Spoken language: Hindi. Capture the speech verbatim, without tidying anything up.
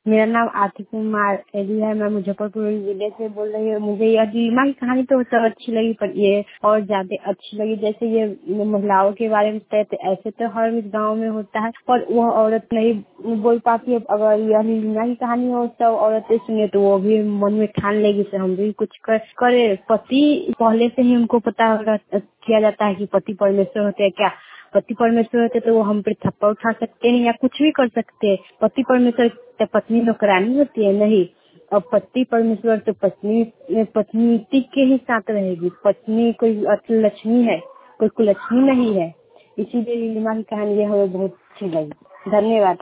मेरा नाम आरती कुमार एली है। मैं मुजफ्फरपुर जिले से बोल रही हूँ। मुझे यह रीमा की कहानी तो सब अच्छी लगी, पर ये और ज्यादा अच्छी लगी। जैसे ये महिलाओं के बारे में कहते, ऐसे तो हर गांव में होता है, पर वह औरत नहीं बोल पाती है। अगर यह रीमा की कहानी हो, सब औरतें सुने तो वो भी मन में ठान लेगी से हम भी कुछ कर, करे। पति पहले से ही उनको पता किया जाता है कि पति परमेश्वर होते हैं। क्या पति परमेश्वर होते तो वो हम पे थप्पड़ उठा सकते हैं या कुछ भी कर सकते हैं। पति परमेश्वर तो पत्नी नौकरानी होती है नहीं। और पति परमेश्वर तो पत्नी पत्नी के ही साथ रहेगी। पत्नी कोई लक्ष्मी है, कोई कुलक्ष्मी नहीं है। इसीलिए नीलिमा की कहानी हमें बहुत अच्छी लगी। धन्यवाद।